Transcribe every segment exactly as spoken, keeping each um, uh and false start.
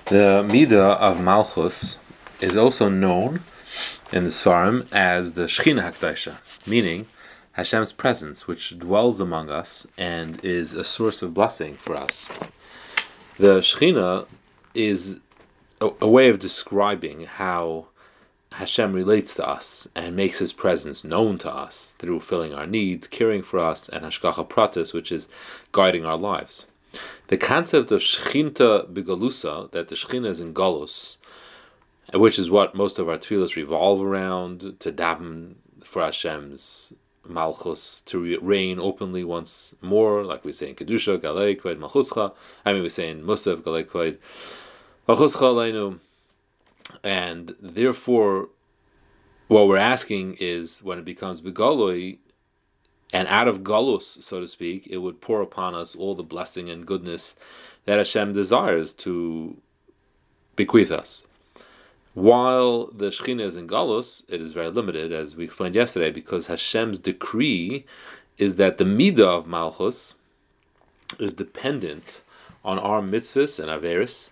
The Midah of Malchus is also known in the Sfarim as the Shechina HaKdaisha, meaning Hashem's presence, which dwells among us and is a source of blessing for us. The Shechina is a, a way of describing how Hashem relates to us and makes His presence known to us through filling our needs, caring for us, and Hashgacha Pratis, which is guiding our lives. The concept of Shechinta Begalusa, that the Shechina is in Galus, which is what most of our tefillos revolve around, to daven for Hashem's Malchus, to reign openly once more, like we say in Kedusha, Galei Kved Malchuscha, I mean we say in Musaf, Galei Kved Malchuscha Aleinu, and therefore what we're asking is, when it becomes Begaloi, and out of Galus, so to speak, it would pour upon us all the blessing and goodness that Hashem desires to bequeath us. While the Shechina is in Galus, it is very limited, as we explained yesterday, because Hashem's decree is that the Midah of Malchus is dependent on our mitzvahs and averis,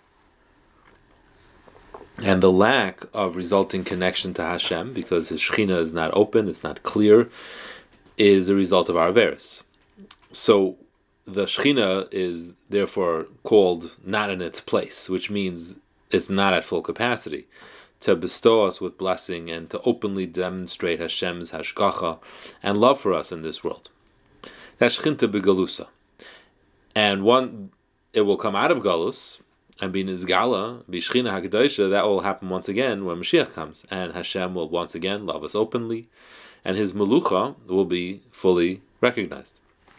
and the lack of resulting connection to Hashem, because His Shechina is not open, it's not clear, is a result of our averis. So the Shechina is therefore called not in its place, which means it's not at full capacity to bestow us with blessing and to openly demonstrate Hashem's hashgacha and love for us in this world. That's Shechinta Begalusa. And one, it will come out of Galus and be Nizgala, be Shechina HaKadoshah. That will happen once again when Mashiach comes, and Hashem will once again love us openly, and His Melucha will be fully recognized.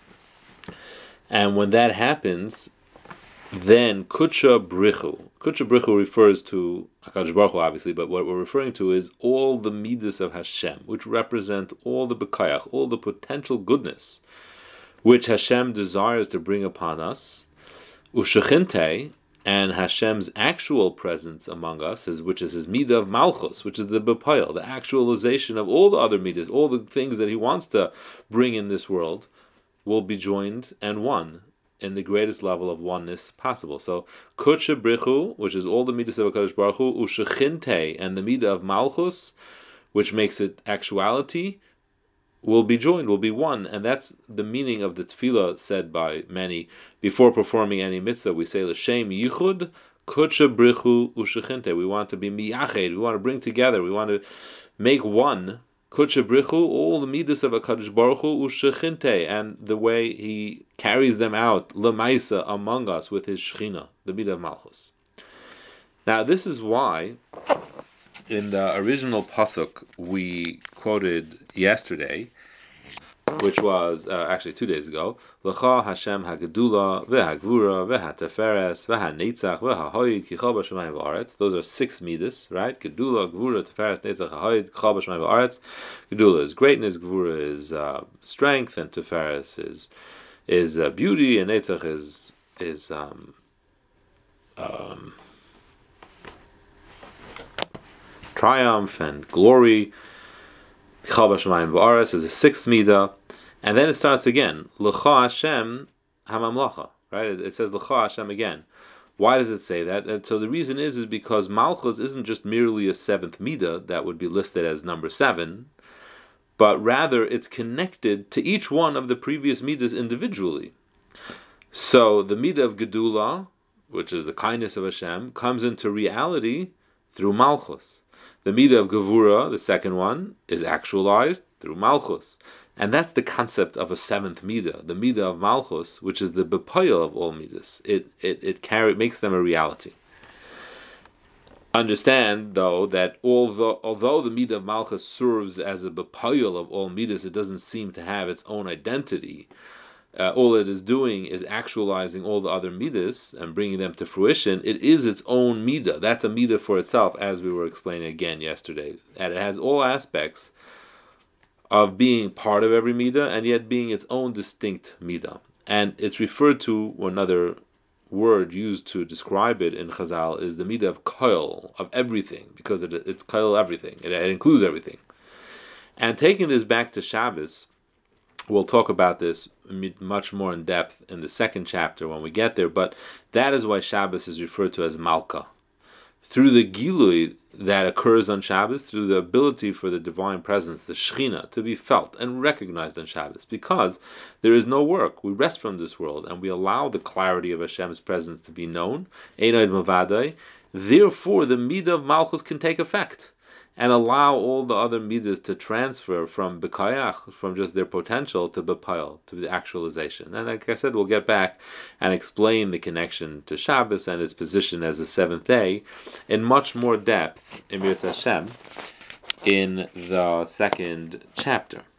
And when that happens, then Kutsha Brichu. Kutsha Brichu refers to HaKadosh Baruch Hu, obviously, but what we're referring to is all the midas of Hashem, which represent all the bekayach, all the potential goodness, which Hashem desires to bring upon us. Ushechinte, and Hashem's actual presence among us, is, which is His midah of Malchus, which is the bepayel, the actualization of all the other midas, all the things that He wants to bring in this world, will be joined and one in the greatest level of oneness possible. So, Kutsha Brichu, which is all the midas of HaKadosh Baruch Hu, Ushechinte, and the midah of Malchus, which makes it actuality, will be joined, will be one. And that's the meaning of the tefillah said by many before performing any mitzvah. We say, L'shem yichud, Kutsha Brichu, Ushechinte. We want to be miyached, we want to bring together, we want to make one. Kutsha Brichu, all the midas of HaKadosh Baruch Hu, Ushechinte, and the way He carries them out, Lemaisa, among us with His Shechina, the midah of Malchus. Now, this is why, in the original pasuk we quoted yesterday, which was uh, actually two days ago, L'cha Hashem Hagedula v'Hagvura v'Hateferes v'Hanetzach v'Hahoyid Kichal b'Shamayim v'Aretz. Those are six midas, right? Gedula, Gvura, Teferes, Netzach, Hahoyid Kichal b'Shamayim v'Aretz. Gedula is greatness, Gvura is uh, strength, and Teferes is is uh, beauty, and Netzach is is um, um, triumph and glory. Kichal b'Shamayim v'Aretz is the sixth midah. And then it starts again, L'cha Hashem HaMamlacha, right? It, it says L'cha Hashem again. Why does it say that? And so the reason is, is because Malchus isn't just merely a seventh midah that would be listed as number seven, but rather it's connected to each one of the previous midas individually. So the midah of Gedula, which is the kindness of Hashem, comes into reality through Malchus. The midah of Gevura, the second one, is actualized through Malchus. And that's the concept of a seventh midah, the midah of Malchus, which is the bepayel of all midas. It it it carry, makes them a reality. Understand, though, that although although the midah of Malchus serves as a bepayel of all midas, it doesn't seem to have its own identity. Uh, all it is doing is actualizing all the other midas and bringing them to fruition. It is its own midah. That's a midah for itself, as we were explaining again yesterday. And it has all aspects of being part of every midah and yet being its own distinct midah. And it's referred to, another word used to describe it in Chazal is the midah of koil, of everything, because it, it's koil everything. It, it includes everything. And taking this back to Shabbos, we'll talk about this much more in depth in the second chapter when we get there, but that is why Shabbos is referred to as Malka. through the Gilui that occurs on Shabbos, through the ability for the divine presence, the Shechina, to be felt and recognized on Shabbos, because there is no work. We rest from this world and we allow the clarity of Hashem's presence to be known. Einoid Mavadai. Therefore, the Midah of Malchus can take effect and allow all the other midas to transfer from bekayach, from just their potential, to bepayal, to the actualization. And like I said, we'll get back and explain the connection to Shabbos and its position as the seventh day in much more depth in Mirz Hashem in the second chapter.